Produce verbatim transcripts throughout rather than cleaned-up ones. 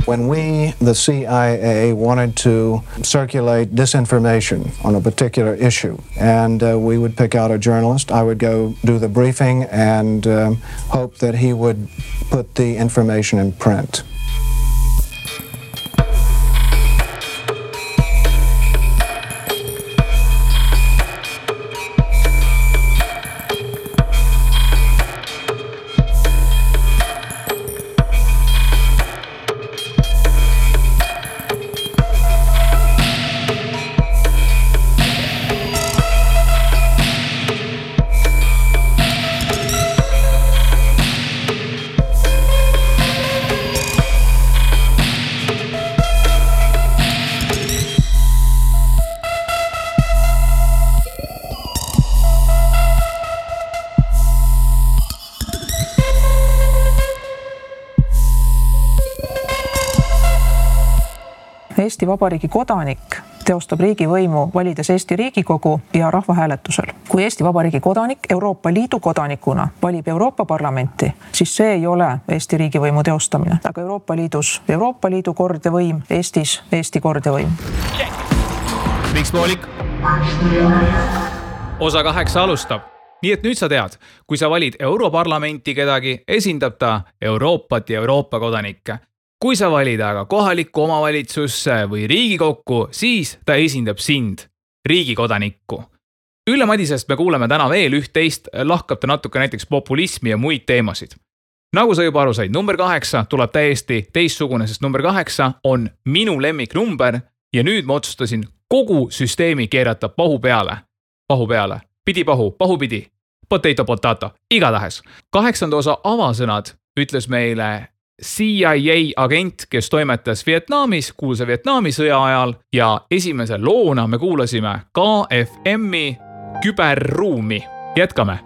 When we, the C I A, wanted to circulate disinformation on a particular issue, and uh, we would pick out a journalist, I would go do the briefing and um, hope that he would put the information in print. Eesti Vabariigi kodanik teostab riigivõimu valides Eesti Riigikogu ja rahvahääletusel. Kui Eesti Vabariigi kodanik Euroopa Liidu kodanikuna valib Euroopa Parlamenti, siis see ei ole Eesti riigivõimu teostamine. Aga Euroopa Liidus Euroopa Liidu kord ja võim, Eestis Eesti kord ja võim. Miks poolik? Osa kaheksa alustab. Nii et nüüd sa tead, kui sa valid Europarlamenti kedagi, esindab ta Euroopat ja Euroopa kodanikke. Kui sa valid aga kohalikku omavalitsusse või riigikokku, siis ta esindab sind, riigikodanikku. Ülle Madisest me kuuleme täna veel üht-teist, lahkab ta natuke näiteks populismi ja muid teemasid. Nagu sa juba aru said, number kaheksa tuleb täiesti teistsugune, sest number kaheksa on minu lemmiknumber ja nüüd ma otsustasin kogu süsteemi keerata pahu peale. Pahu peale, pidi pahu, pahu pidi, potato potato, igatahes. Kaheksanda osa avasõnad ütles meile C I A agent, kes toimetas Vietnamis, kuulsa Vietnami sõja ajal ja esimese loona me kuulasime K F M-i küberruumi. Jätkame.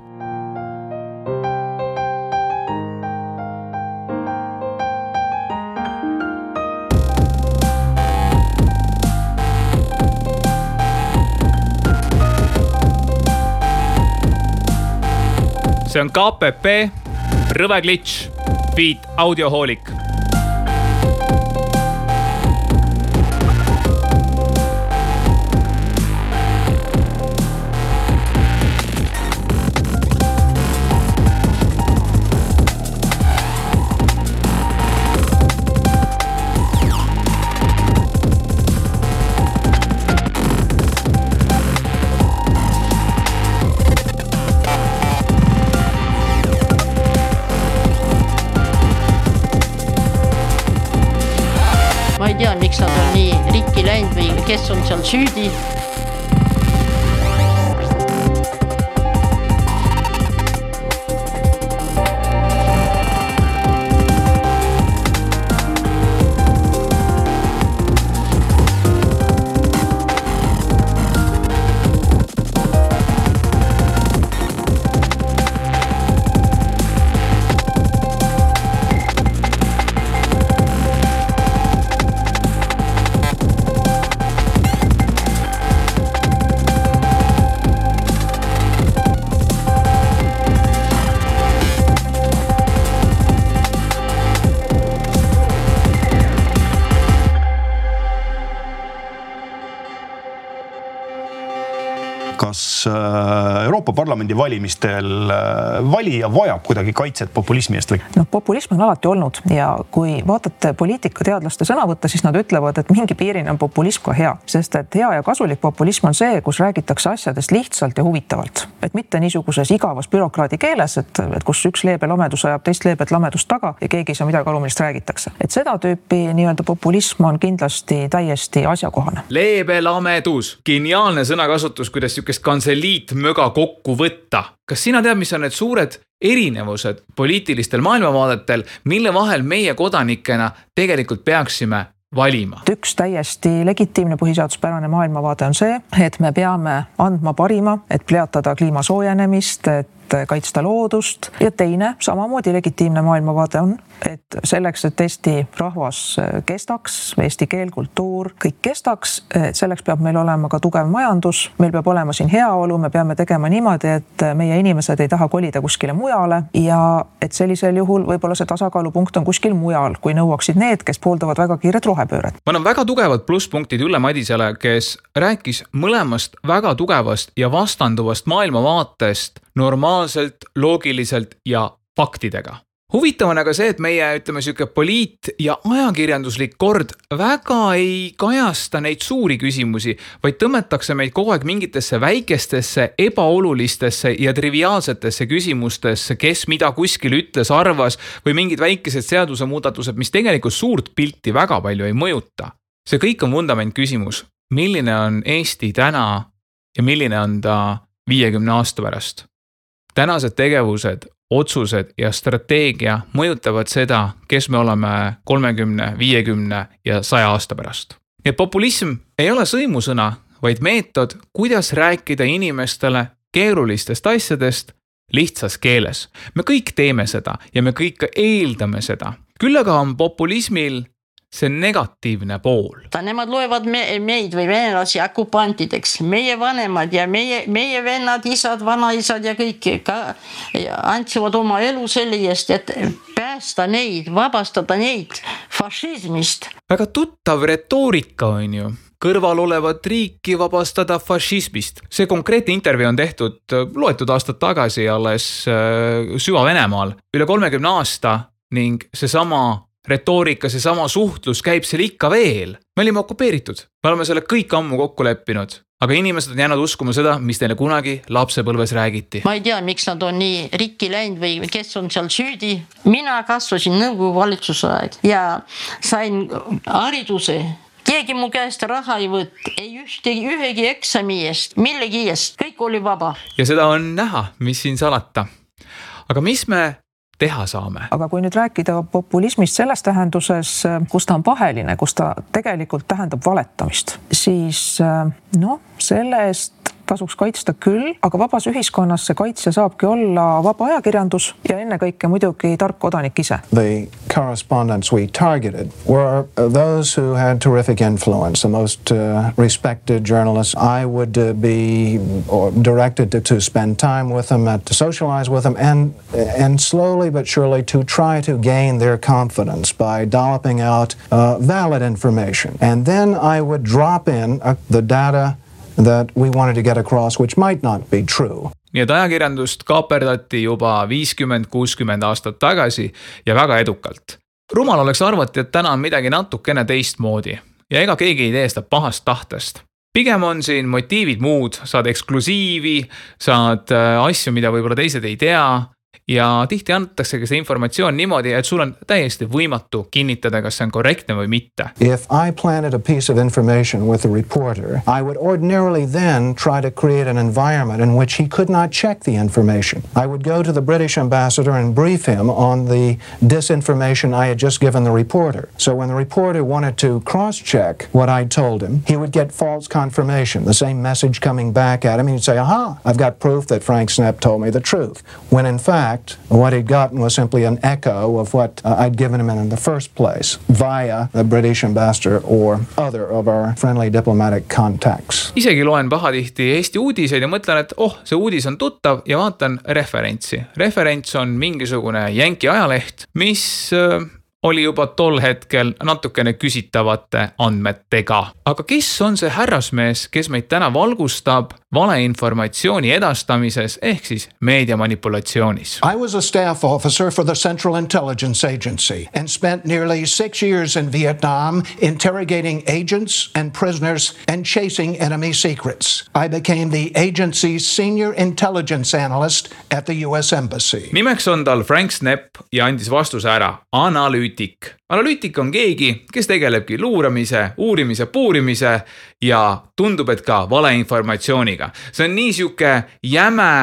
See on K P P, Rõve Glitch, Beat Audiohoolik. Ma ei tea, miks nad on nii rikki läinud või kes on seal süüdi. Kas Euroopa Parlamendi valimistel valija vajab kuidagi kaitset populismi eest või? No, populism on alati olnud ja kui vaatate poliitikateadlaste sõnavõtte, siis nad ütlevad, et mingi piirini on populism ka hea, sest et hea ja kasulik populism on see, kus räägitakse asjadest lihtsalt ja huvitavalt. Et mitte niisuguses igavas bürokraadi keeles, et, et kus üks leebe lamedus ajab teist leebet lamedust taga ja keegi ei saa midagi alumilist räägitakse. Et seda tüüpi nii-öelda populism on kindlasti täiesti asjakohane. Leebe lamedus, geniaalne sõnakasutus, kuidas niisugust kantseliit möga kokku võtta. Kas sina tead, mis on need suured erinevused poliitilistel maailmavaadetel, mille vahel meie kodanikena tegelikult peaksime valima? Üks täiesti legitiimne põhiseaduspärane maailmavaade on see, et me peame andma parima, et peatada kliima soojenemist, et kaitsta loodust ja teine samamoodi legitiimne maailmavaade on, et selleks, et Eesti rahvas kestaks, eesti keel, kultuur, kõik kestaks, selleks peab meil olema ka tugev majandus, meil peab olema siin heaolu, me peame tegema niimoodi, et meie inimesed ei taha kolida kuskile mujale ja et sellisel juhul võib-olla see tasakaalupunkt on kuskil mujal, kui nõuaksid need, kes pooldavad väga kiiret rohepööret. Ma annan väga tugevad plusspunktid Ülle Madisele, kes rääkis mõlemast väga tugevast ja vastanduvast maailmavaatest normaalselt, loogiliselt ja faktidega. Huvitav on aga see, et meie, ütleme, siuke poliit- ja ajakirjanduslik kord väga ei kajasta neid suuri küsimusi, vaid tõmmetakse meid kogu aeg mingitesse väikestesse, ebaolulistesse ja triviaalsetesse küsimustesse, kes mida kuskil ütles, arvas või mingid väikesed seadusemuudatused, mis tegelikult suurt pilti väga palju ei mõjuta. See kõik on vundament küsimus, milline on Eesti täna ja milline on ta viiekümne aasta pärast. Tänased tegevused, otsused ja strateegia mõjutavad seda, kes me oleme kolmekümne, viiekümne ja saja aasta pärast. Ja populism ei ole sõimusõna, vaid meetod, kuidas rääkida inimestele keerulistest asjadest lihtsas keeles. Me kõik teeme seda ja me kõik eeldame seda. Küll aga on populismil see negatiivne pool. Nemad loevad me, meid või venelasi okupantideks. Meie vanemad ja meie, meie vennad, isad, vanaisad ja kõik ka antsivad oma elu selle eest, et päästa neid, vabastada neid fašismist. Väga tuttav retoorika on ju. Kõrval olevat riiki vabastada fašismist. See konkreetne intervjuu on tehtud loetud aastat tagasi alles Süva-Venemaal. Üle kolmekümne aasta ning see sama retoorika, see sama suhtlus käib seal ikka veel. Me olime okupeeritud. Me oleme selle kõik ammu kokku leppinud. Aga inimesed on jäänud uskuma seda, mis neile kunagi lapsepõlves räägiti. Ma ei tea, miks nad on nii rikki läinud või kes on seal süüdi. Mina kasvasin Nõukogude valitsuse aeg ja sain hariduse. Keegi mu käest raha ei võtt, ei ühtegi, ühegi eksami eest, millegi eest. Kõik oli vaba. Ja seda on näha, mis siin salata. Aga mis me teha saame. Aga kui nüüd rääkida populismist selles tähenduses, kus ta on paheline, kus ta tegelikult tähendab valetamist, siis no, selle eest tasuks kaitsta küll, aga vabas ühiskonnas see kaitsja saabki olla vaba ajakirjandus ja enne kõike muidugi tark kodanik ise. The correspondents we targeted were those who had terrific influence, the most uh, respected journalists. I would uh, be directed to, to spend time with them, to socialize with them, and, and slowly but surely to try to gain their confidence by dolloping out uh, valid information. And then I would drop in uh, the data that we wanted to get across, which might not be true. Nii et ajakirjandust kaaperdati juba viiskümmend kuuskümmend aastat tagasi ja väga edukalt. Rumal oleks arvati, et täna on midagi natukene teistmoodi ja ega keegi ei tee seda pahast tahtest. Pigem on siin motiivid muud, saad eksklusiivi, saad asju, mida võib-olla teised ei tea ja tihti antakse see informatsioon niimoodi, et sul on täiesti võimatu kinnitada, kas see on korrektne või mitte. If I planted a piece of information with a reporter, I would ordinarily then try to create an environment in which he could not check the information. I would go to the British ambassador and brief him on the disinformation I had just given the reporter. So when the reporter wanted to cross-check what I told him, he would get false confirmation, the same message coming back at him. He'd say, aha, I've got proof that Frank Snepp told me the truth. When in fact, what he'd gotten was simply an echo of what uh, I'd given him in the first place via the British ambassador or other of our friendly diplomatic contacts. Isegi loen pahatihti Eesti uudiseid ja mõtlen, et oh, see uudis on tuttav ja vaatan referentsi. Referents on mingisugune jänki ajaleht, mis äh, oli juba tol hetkel natukene küsitavate andmetega. Aga kes on see härrasmees, kes meid täna valgustab valeinformatsiooni edastamises ehk siis meediamanipulatsioonis? I was a staff officer for the Central Intelligence Agency and spent nearly six years in Vietnam interrogating agents and prisoners and chasing enemy secrets. I became the agency's senior intelligence analyst at the U S Embassy. Nimeks on tal Frank Snepp ja andis vastuse ära analüütik. Analüütik on keegi, kes tegelebki luuramise, uurimise, puurimise ja tundub, et ka valeinformatsiooniga. See on nii siuke jäme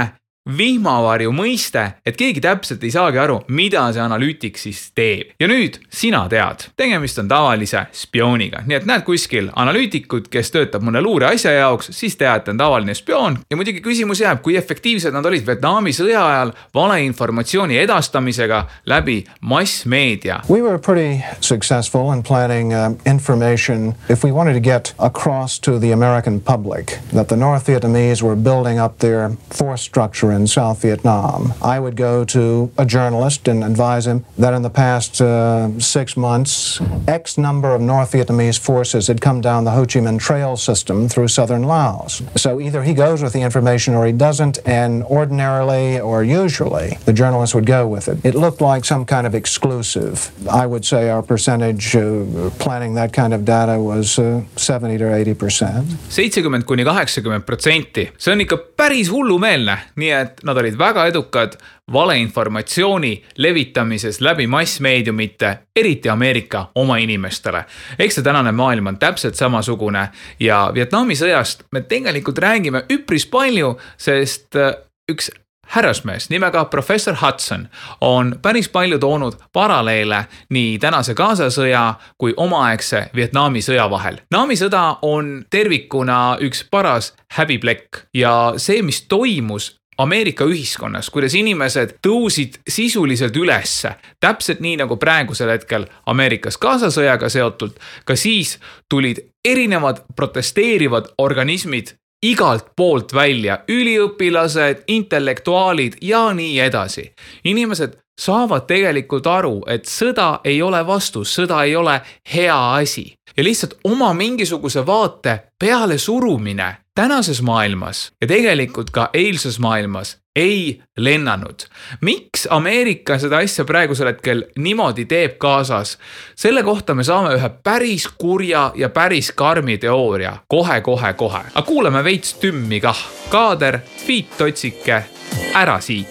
vihmavarju mõiste, et keegi täpselt ei saagi aru, mida see analüütik siis teeb. Ja nüüd sina tead, tegemist on tavalise spiooniga. Nii et näed kuskil analüütikut, kes töötab mõne luure asja jaoks, siis tead, et on tavaline spioon. Ja muidugi küsimus jääb, kui efektiivsed nad olid Vietnami sõja ajal valeinformatsiooni edastamisega läbi massmeedia. We were pretty successful in planning uh, information if we wanted to get across to the American public that the North Vietnamese were building up their force structure in South Vietnam. I would go to a journalist and advise him that in the past uh, six months, X number of North Vietnamese forces had come down the Ho Chi Minh Trail system through southern Laos. So either he goes with the information or he doesn't, and ordinarily or usually the journalist would go with it. It looked like some kind of exclusive. I would say our percentage uh, planning that kind of data was uh, seventy to eighty percent. seitsekümmend kuni kaheksakümmend protsenti. See on ikka päris hullumeelne, nii et nad olid väga edukad valeinformatsiooni levitamises läbi massmeediumite, eriti Ameerika oma inimestele. Eks see tänane maailm on täpselt samasugune ja Vietnami sõjast me tegelikult räägime üpris palju, sest üks härrasmees nimega professor Hudson on päris palju toonud paralleele nii tänase Gaza sõja kui omaaegse Vietnami sõja vahel. Vietnami sõda on tervikuna üks paras häbiplekk ja see, mis toimus Ameerika ühiskonnas, kuidas inimesed tõusid sisuliselt ülesse, täpselt nii nagu praegusel hetkel Ameerikas Gaza sõjaga seotult, ka siis tulid erinevad protesteerivad organismid igalt poolt välja, üliõpilased, intellektuaalid ja nii edasi. Inimesed saavad tegelikult aru, et sõda ei ole vastus, sõda ei ole hea asi. Ja lihtsalt oma mingisuguse vaate peale surumine tänases maailmas ja tegelikult ka eilses maailmas ei lennanud. Miks Ameerika seda asja praegusel hetkel niimoodi teeb Gazas? Selle kohta me saame ühe päris kurja ja päris karmi teooria. Kohe, kohe, kohe. Aga kuuleme veits tümmi kah. Kaader, Fiit Totsike, ära siit.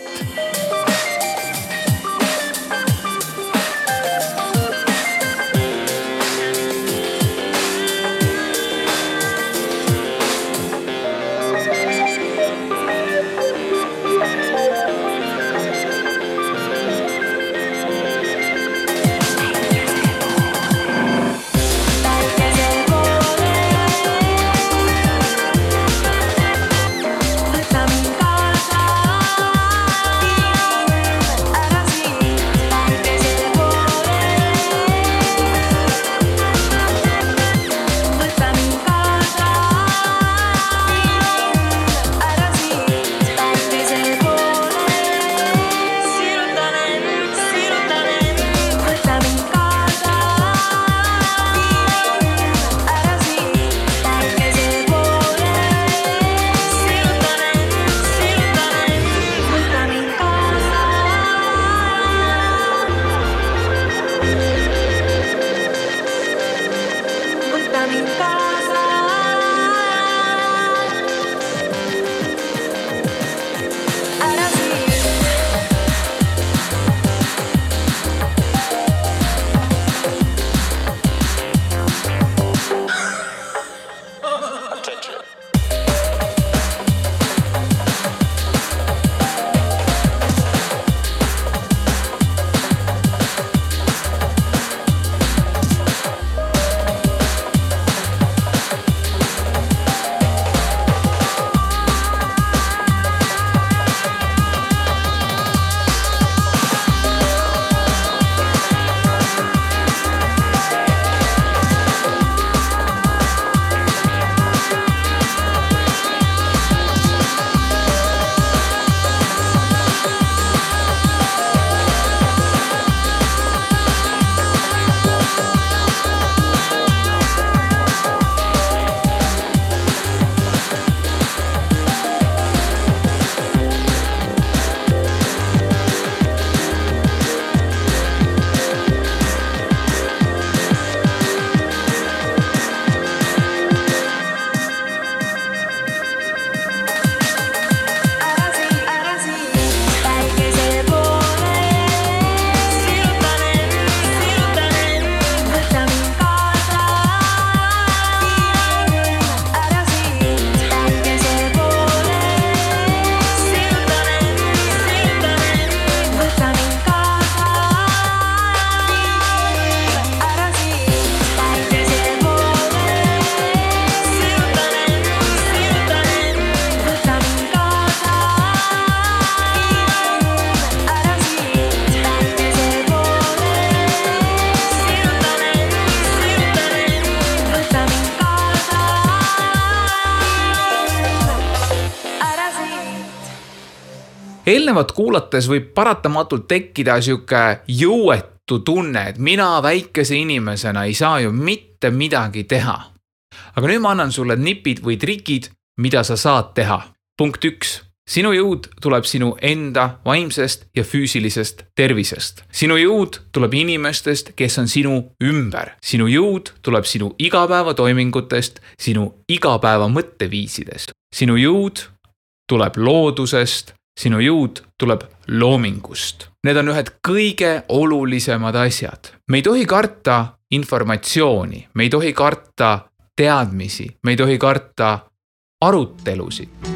eelnevat kuulates võib paratamatult tekkida siuke jõuetu tunne, et mina väikese inimesena ei saa ju mitte midagi teha. Aga nüüd ma annan sulle nipid või trikid, mida sa saad teha. Punkt üks. Sinu jõud tuleb sinu enda vaimsest ja füüsilisest tervisest. Sinu jõud tuleb inimestest, kes on sinu ümber. Sinu jõud tuleb sinu igapäeva toimingutest, sinu igapäeva mõtteviisidest. Sinu jõud tuleb loodusest, sinu jõud tuleb loomingust. Need on ühed kõige olulisemad asjad. Me ei tohi karta informatsiooni, me ei tohi karta teadmisi, me ei tohi karta arutelusid.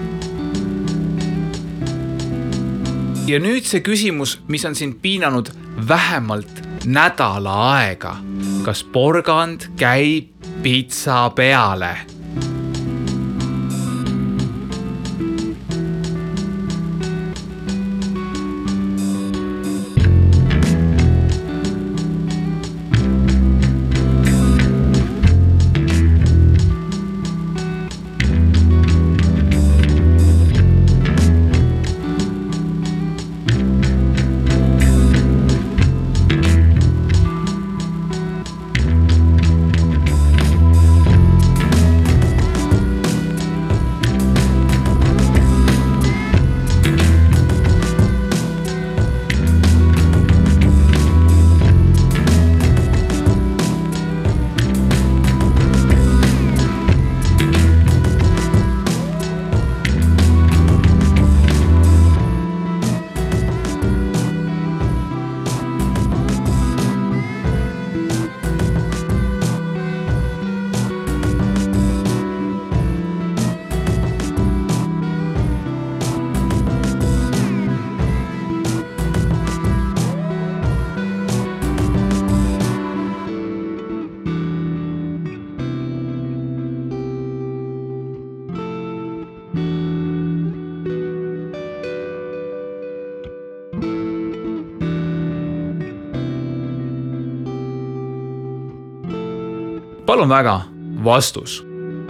Ja nüüd see küsimus, mis on sind piinanud vähemalt nädala aega. Kas porgand käib pitsa peale? Palun väga, vastus.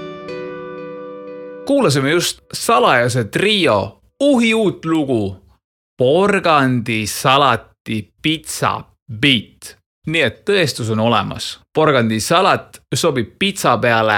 Kuulasime just salajase trio uhi uut lugu Porgandi salati pitsa beat. Nii et tõestus on olemas. Porgandi salat sobib pitsa peale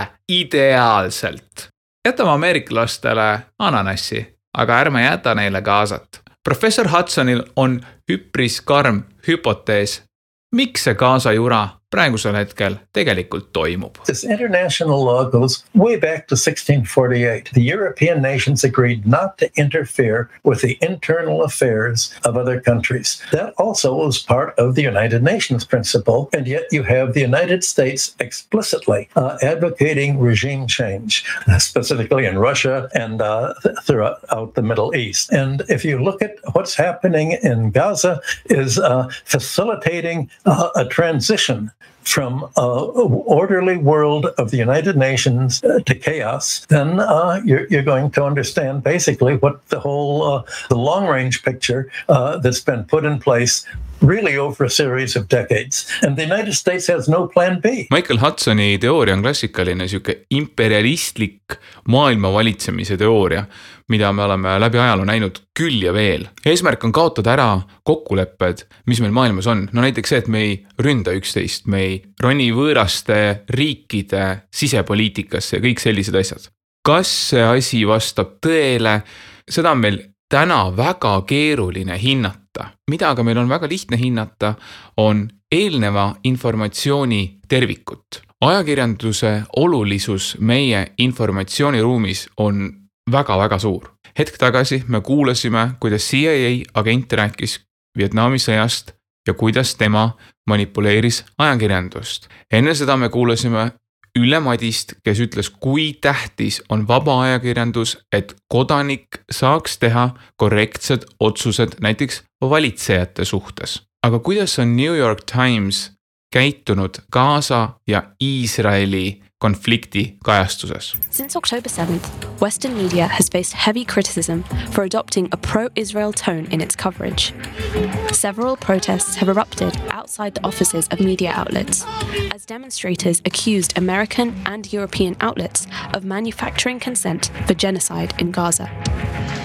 ideaalselt. Jätame ameeriklastele ananassi, aga ärme jäta neile gaasat. Professor Hudsonil on üpris karm hüpotees. Miks see gaasa jura praegusel hetkel tegelikult toimub? This international law goes way back to sixteen forty-eight. The European nations agreed not to interfere with the internal affairs of other countries. That also was part of the United Nations principle, and yet you have the United States explicitly uh, advocating regime change, specifically in Russia and uh, throughout the Middle East. And if you look at what's happening in Gaza is uh, facilitating uh, a transition from uh, orderly world of the United Nations uh, to chaos, then uh, you're, you're going to understand basically what the whole, uh, the long-range picture uh, that's been put in place really over a series of decades. And the United States has no plan B. Michael Hudsoni teooria on klassikaline siuke imperialistlik maailma valitsemise teooria, mida me oleme läbi ajaloo näinud küll ja veel. Eesmärk on kaotada ära kokkulepped, mis meil maailmas on. No näiteks see, et me ei ründa üksteist, me ei roni võõraste riikide sisepoliitikasse ja kõik sellised asjad. Kas see asi vastab tõele? Seda on meil täna väga keeruline hinnata. Mida aga meil on väga lihtne hinnata, on eelneva informatsiooni tervikut. Ajakirjanduse olulisus meie informatsiooniruumis on väga-väga suur. Hetk tagasi me kuulasime, kuidas C I A agent rääkis Vietnami sõjast ja kuidas tema manipuleeris ajakirjandust. Enne seda me kuulasime Ülle Madist, kes ütles, kui tähtis on vaba ajakirjandus, et kodanik saaks teha korrektsed otsused näiteks valitsejate suhtes. Aga kuidas on New York Times käitunud Gaza ja Iisraeli konflikti kajastuses? Since October seventh, Western media has faced heavy criticism for adopting a pro-Israel tone in its coverage. Several protests have erupted outside the offices of media outlets, as demonstrators accused American and European outlets of manufacturing consent for genocide in Gaza.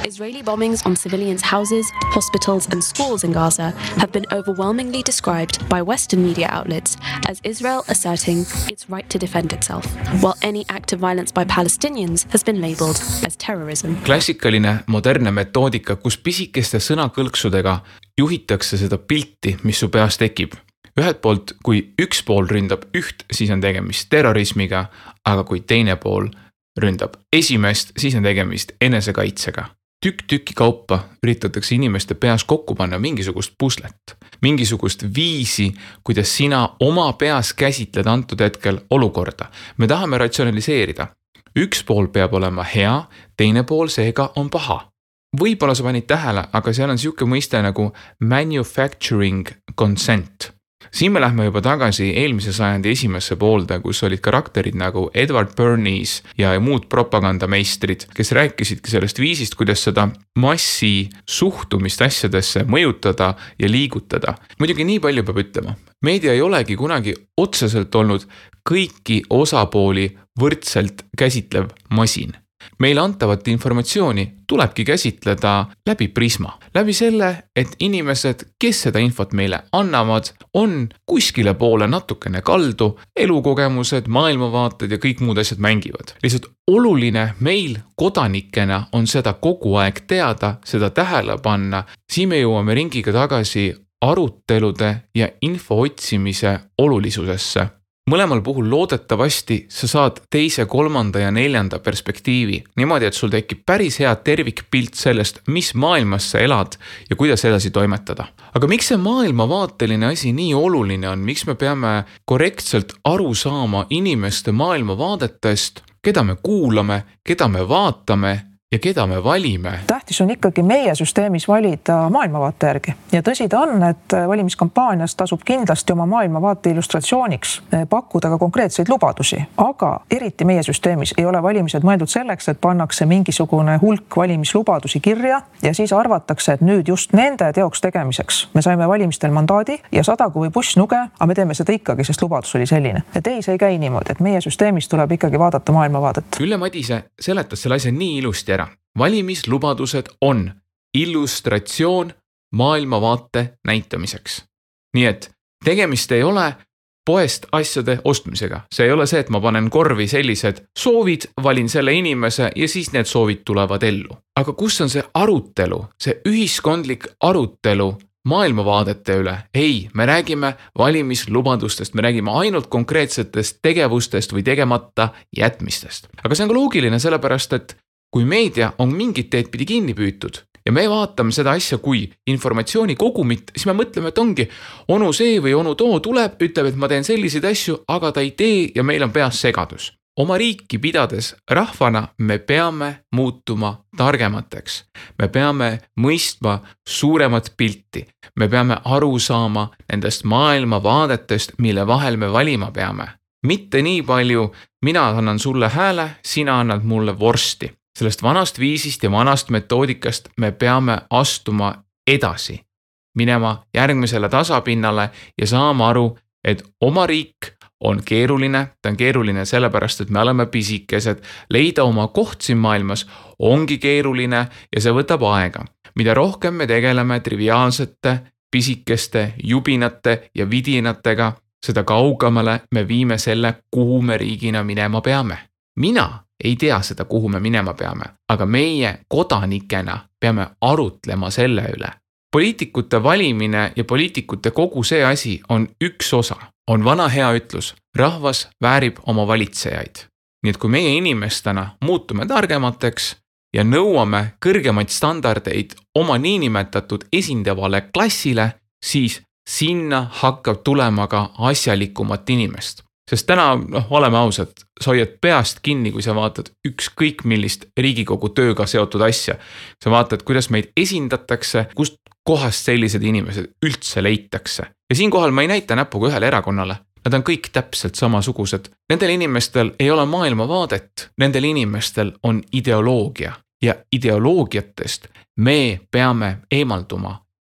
Israeli bombings on civilians' houses, hospitals, and schools in Gaza have been overwhelmingly described by Western media outlets as Israel asserting its right to defend itself, while any act of violence by Palestinians has been labelled as terrorism. Klassikaline modernne metoodika, kus pisikeste sõnakõlksudega juhitakse seda pilti, mis su peas tekib. Ühelt poolt, kui üks pool ründab üht, siis on tegemist terrorismiga, aga kui teine pool ründab esimest, siis on tegemist enesekaitsega. Tükk tükki kaupa üritatakse inimeste peas kokku panna mingisugust puslet, mingisugust viisi, kuidas sina oma peas käsitled antud hetkel olukorda. Me tahame ratsionaliseerida. Üks pool peab olema hea, teine pool seega on paha. Võib-olla sa panid tähele, aga seal on siuke mõiste nagu manufacturing consent. Siin me lähme juba tagasi eelmise sajandi esimesse poolde, kus olid karakterid nagu Edward Bernays ja muud propagandameistrid, kes rääkisidki sellest viisist, kuidas seda massi suhtumist asjadesse mõjutada ja liigutada. Muidugi nii palju peab ütlema. Meedia ei olegi kunagi otseselt olnud kõiki osapooli võrdselt käsitlev masin. Meile antavat informatsiooni tulebki käsitleda läbi prisma. Läbi selle, et inimesed, kes seda infot meile annavad, on kuskile poole natukene kaldu, elukogemused, maailmavaated ja kõik muud asjad mängivad. Lihtsalt oluline meil kodanikena on seda kogu aeg teada, seda tähele panna. Siin me jõuame ringiga tagasi arutelude ja info otsimise olulisusesse. Mõlemal puhul loodetavasti sa saad teise, kolmanda ja neljanda perspektiivi. Niimoodi, et sul tekib päris hea tervikpilt sellest, mis maailmas sa elad ja kuidas edasi toimetada. Aga miks see maailmavaateline asi nii oluline on? Miks me peame korrektselt aru saama inimeste maailmavaadetest, keda me kuulame, keda me vaatame ja keda me valime? Tähtis on ikkagi meie süsteemis valida maailmavaate järgi. Ja tõsi ta on, et valimiskampaanias tasub kindlasti oma maailmavaate illustratsiooniks pakkuda ka konkreetseid lubadusi. Aga eriti meie süsteemis ei ole valimised mõeldud selleks, et pannakse mingisugune hulk valimislubadusi kirja ja siis arvatakse, et nüüd just nende teoks tegemiseks me saime valimistel mandaadi ja sadagu või bussnuge, aga me teeme seda ikkagi, sest lubadus oli selline. Et ei, see ei käi niimoodi, et meie süsteemis tuleb ikkagi vaadata maailmavaadet. Ülle Madise seletas selle asja nii ilusti ära. Valimislubadused on illustratsioon maailmavaate näitamiseks. Nii et tegemist ei ole poest asjade ostmisega. See ei ole see, et ma panen korvi sellised soovid, valin selle inimese ja siis need soovid tulevad ellu. Aga kus on see arutelu, see ühiskondlik arutelu maailmavaadete üle? Ei, me räägime valimislubadustest, me räägime ainult konkreetsetest tegevustest või tegemata jätmistest. Aga see on ka loogiline sellepärast, et kui meedia on mingit teed pidi kinni püütud ja me vaatame seda asja kui informatsiooni kogumit, siis me mõtleme, et ongi onu see või onu too tuleb, ütleb, et ma teen selliseid asju, aga ta ei tee ja meil on peas segadus. Oma riiki pidades rahvana me peame muutuma targemateks. Me peame mõistma suuremat pilti. Me peame aru saama nendest maailmavaadetest, mille vahel me valima peame. Mitte nii palju, mina annan sulle hääle, sina annad mulle vorsti. Sellest vanast viisist ja vanast metoodikast me peame astuma edasi, minema järgmisele tasapinnale ja saama aru, et oma riik on keeruline, ta on keeruline sellepärast, et me oleme pisikesed, leida oma koht siin maailmas ongi keeruline ja see võtab aega. Mida rohkem me tegeleme triviaalsete, pisikeste, jubinate ja vidinatega, seda kaugemale me viime selle, kuhu me riigina minema peame. Mina ei tea seda, kuhu me minema peame, aga meie kodanikena peame arutlema selle üle. Poliitikute valimine ja poliitikute kogu see asi on üks osa. On vana hea ütlus, rahvas väärib oma valitsejaid. Nii et kui meie inimestena muutume targemateks ja nõuame kõrgemaid standardeid oma niinimetatud esindavale klassile, siis sinna hakkab tulema ka asjalikumat inimest. Sest täna, noh, oleme ausad, sa hoiad peast kinni, kui sa vaatad ükskõik millist Riigikogu tööga seotud asja. Sa vaatad, kuidas meid esindatakse, kust kohast sellised inimesed üldse leitakse. Ja siinkohal ma ei näita näpuga ühele erakonnale. Nad on kõik täpselt samasugused. Nendel inimestel ei ole maailmavaadet, nendel inimestel on ideoloogia. Ja ideoloogiatest me peame eemalduma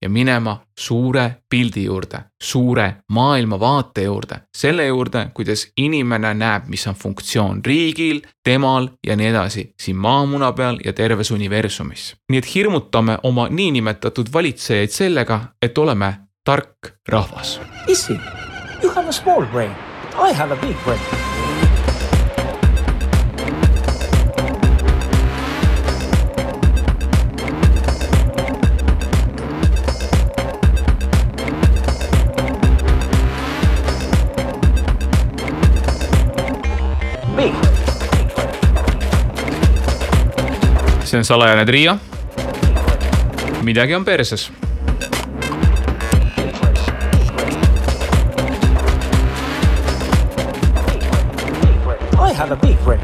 ja minema suure pildi juurde, suure maailmavaate juurde, selle juurde, kuidas inimene näeb, mis on funktsioon riigil, temal ja nii edasi, siin maamuna peal ja terves universumis. Nii et hirmutame oma niinimetatud valitsejaid sellega, et oleme tark rahvas. Isi, you have a small brain, but I have a big brain. See on salajane trio. Midagi on perses. I have a big brain.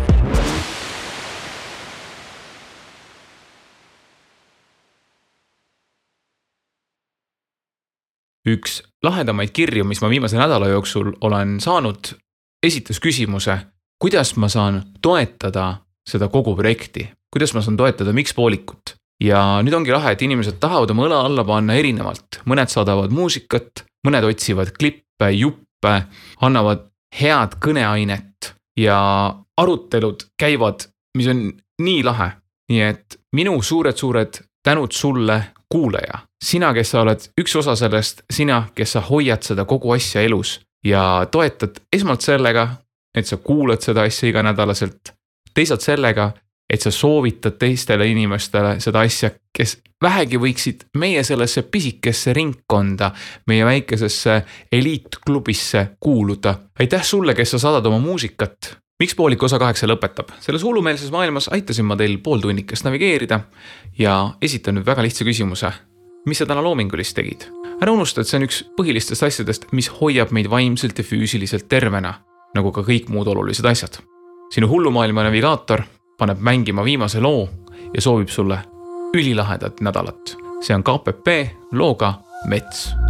Üks lahedamaid kirju, mis ma viimase nädala jooksul olen saanud, esitas küsimuse, kuidas ma saan toetada seda kogu projekti, kuidas ma saan toetada Miks poolikut. Ja nüüd ongi lahe, et inimesed tahavad oma õla alla panna erinevalt. Mõned saadavad muusikat, mõned otsivad klippe, juppe, annavad head kõneainet ja arutelud käivad, mis on nii lahe. Nii et minu suured-suured tänud sulle, kuulaja. Sina, kes sa oled üks osa sellest, sina, kes sa hoiad seda kogu asja elus ja toetad esmalt sellega, et sa kuulad seda asja iganädalaselt. Teisalt sellega, et sa soovitad teistele inimestele seda asja, kes vähegi võiksid meie sellesse pisikesse ringkonda, meie väikesesse eliitklubisse kuuluda. Aitäh sulle, kes sa saadad oma muusikat. Miks poolik osa kaheksa lõpetab? Selles hullumeelses maailmas aitasin ma teil pool tunnikest navigeerida ja esitan nüüd väga lihtsa küsimuse. Mis sa täna loomingulist tegid? Ära unusta, et see on üks põhilistest asjadest, mis hoiab meid vaimselt ja füüsiliselt tervena, nagu ka kõik muud olulised asjad. Sinu hullumaailma navigaator paneb mängima viimase loo ja soovib sulle ülilahedat nädalat. See on K P P looga Mets.